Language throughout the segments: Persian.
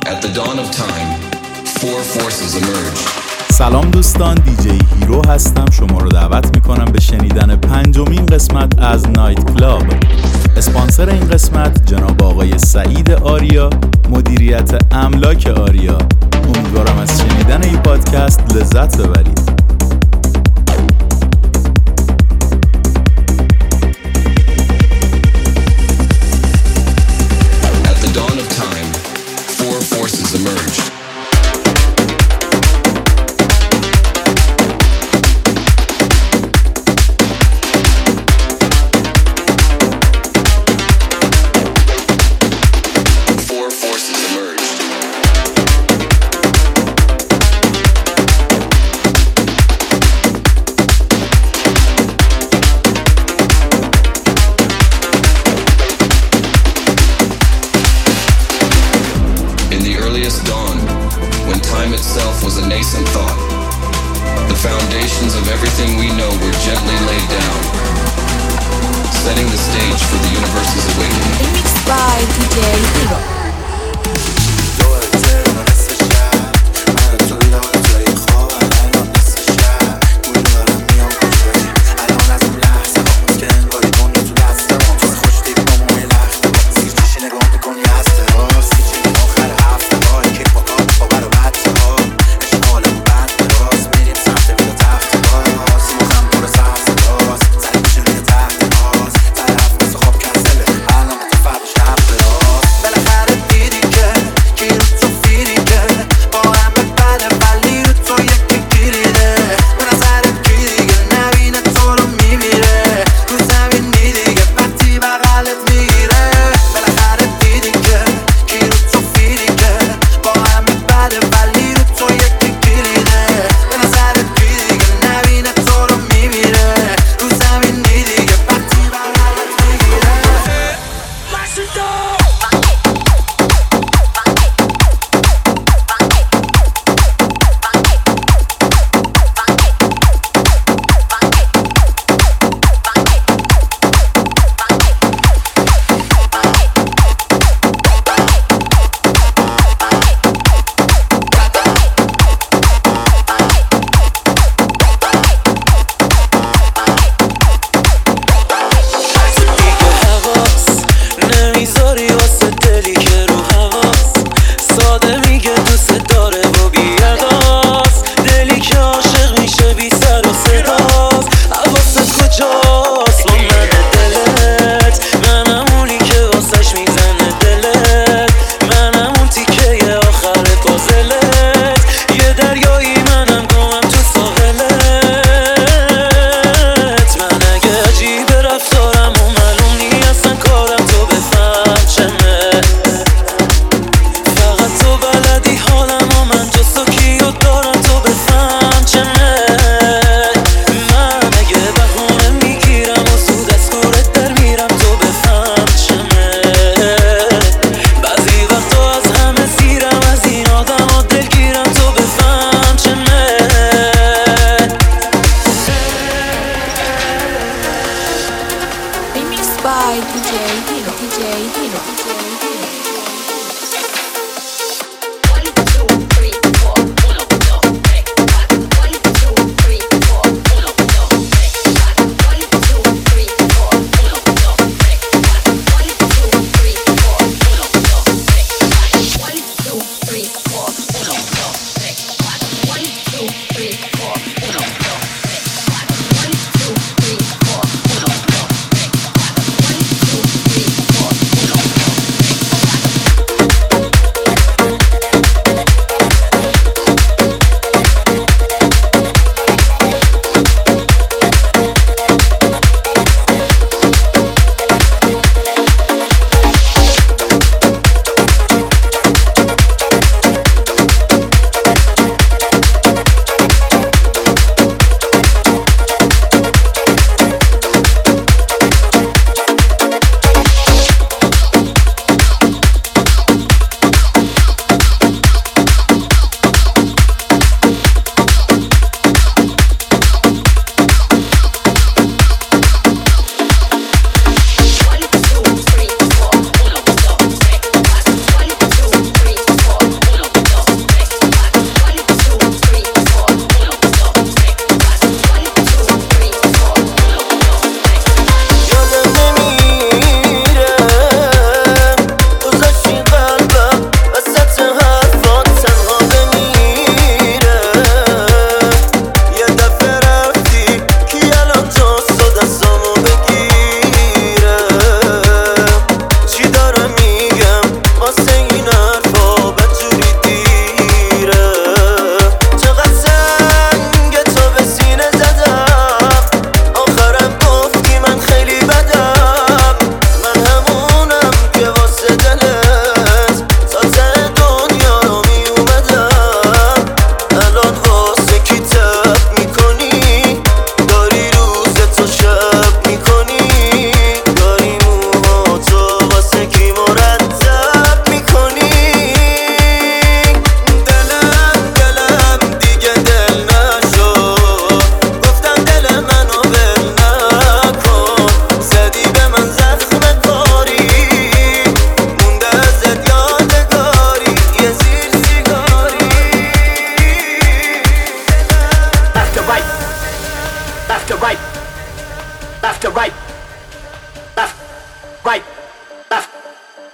At the dawn of time, four forces emerged. سلام دوستان، دیجی هیرو هستم. شما رو دعوت میکنم به شنیدن 5مین قسمت از نایت کلاب. اسپانسر این قسمت جناب آقای سعید آریا، مدیریت املاک آریا. امیدوارم از شنیدن این پادکست لذت ببرید. Emerged. Dawn, when time itself was a nascent thought, the foundations of everything we know were gently laid down, setting the stage for the universe's awakening. Remixed by DJ Hero.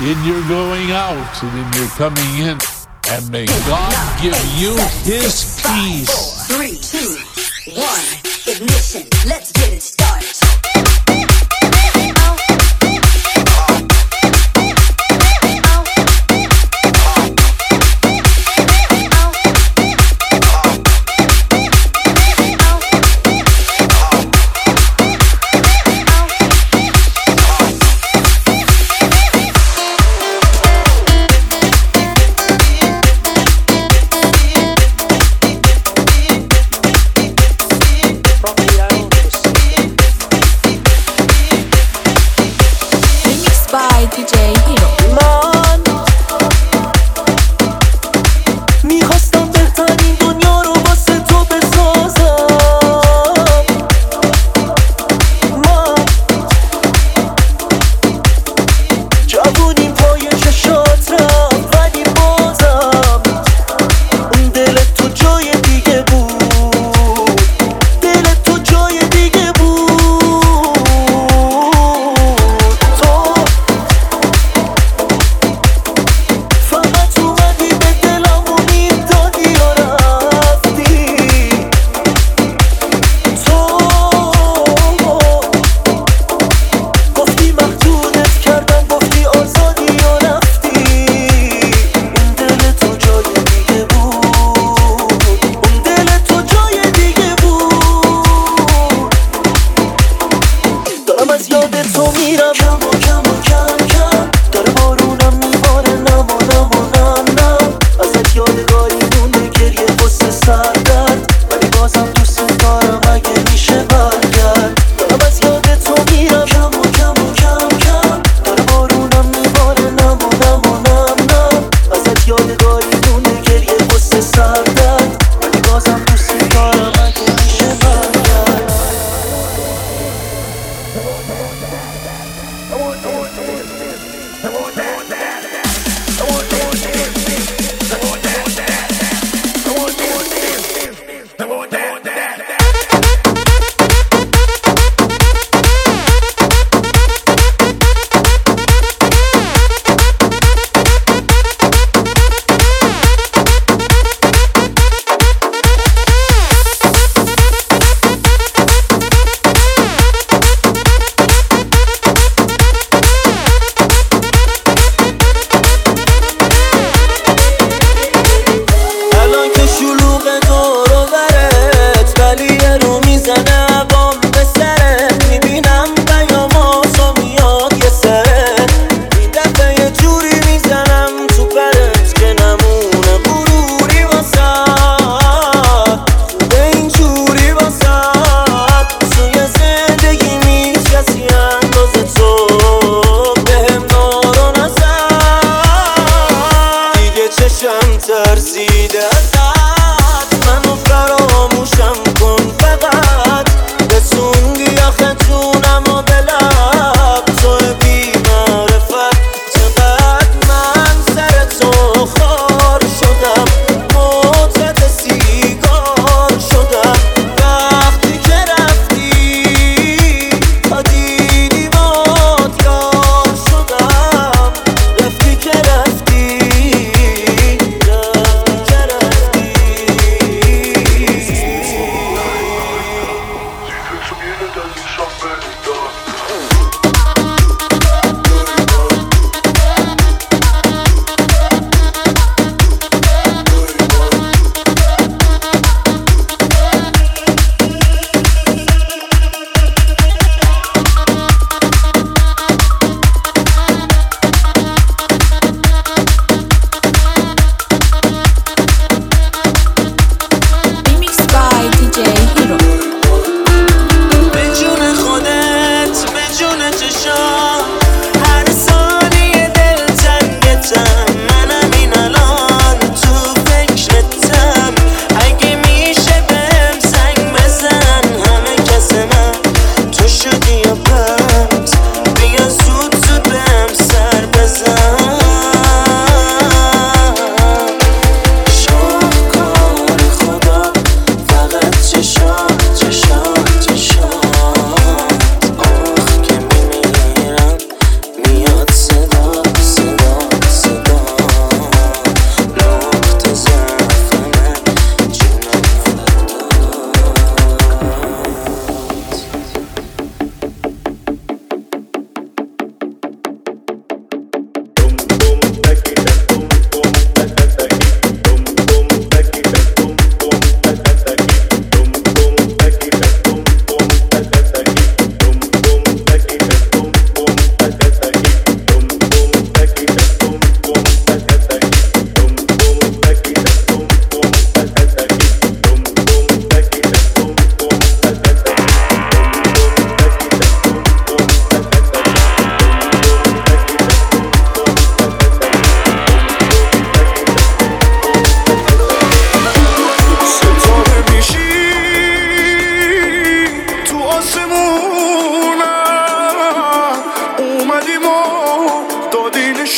in your going out and in your coming in. And may God give you His peace. 3, 2, 1, ignition. Let's get it started. by DJ Hero. من میخواستم بهترین دنیا رو واسه تو بسازم. من جوونیم پای چشات رفت ولی بازم اون دلت تو جای دیگه بود، دلت تو جای دیگه بود.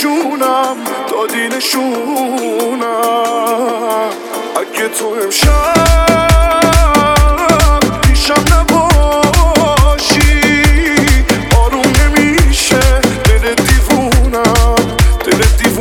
نشونم دادی نشونم اگه تو امشب پیشم نباشی آروم نمیشه دل دیوونم دل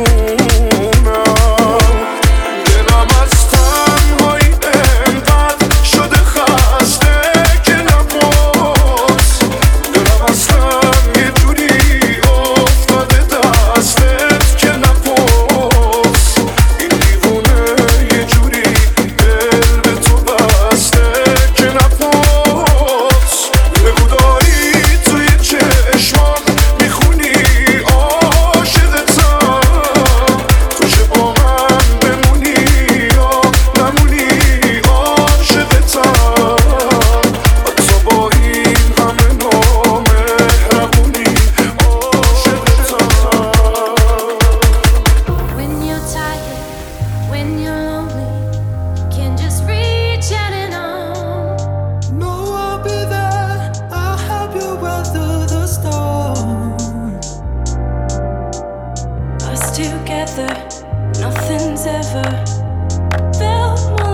دیوونم دلم از تنهایی انقدر شده خسته که نپرس دلم اصلا یه جوری افتاده دستت که نپرس این دیوونه یه جوری دل به تو بسته که نپرس بگو داری توی چشمات میخونی عاشقتم تو چه با من بمونی یا نمونی عاشقتم حتی با این همه نامهربونی عاشقتم When you're tired, when you're lonely, can just reach out and on. No, I'll be there, I'll help you weather the storm. Us together, nothing's ever felt more